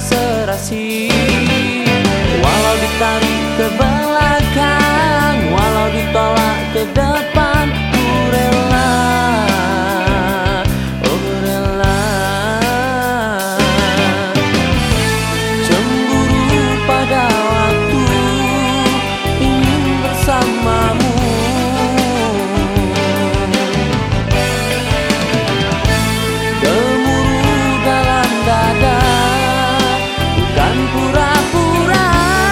serasi. Walau ditarik ke belakang, walau ditolak ke depan, ku rela, oh rela. Cemburu pada waktu ingin bersamamu, gemuruh dalam dada bukan pura-pura.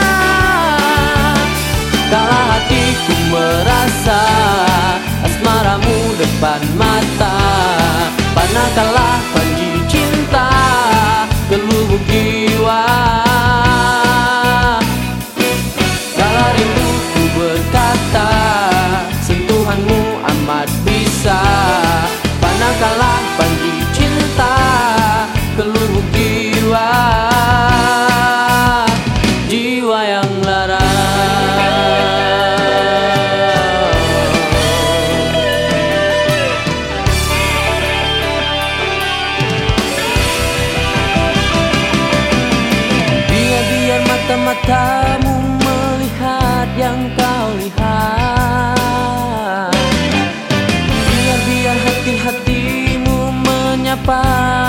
Kala hatiku merasa asmaramu depan mata, panahkanlah panji cinta ke lubuk jiwa. Kala rinduku berkata sentuhanmu amat bisa, panahkanlah panji cinta ke lubuk jiwa, jiwa yang lara. Biar mata-matamu melihat yang kau lihat, biar hati-hatimu menyapa.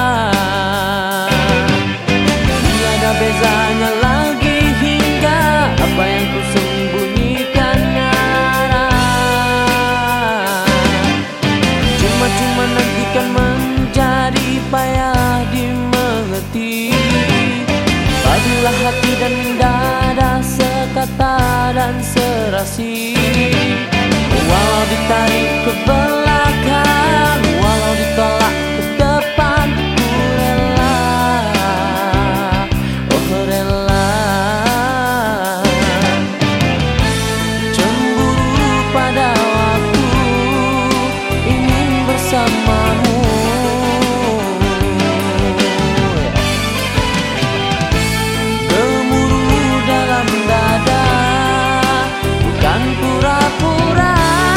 Tiada bezanya lagi hingga apa yang ku sembunyikan nyara. Cuma nantikan menjadi payah dimengerti. Padulah hati dan dada sekata dan serasi. Walau ditarik ke belakang, walau ditolak ke depan, ku rela, oh rela. Cemburu pada waktu ingin bersamamu, gemuruh dalam dada bukan pura-pura.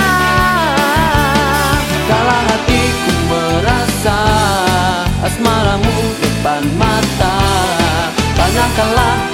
Kala hatiku merasa asmaramu depan mata, panahkanlah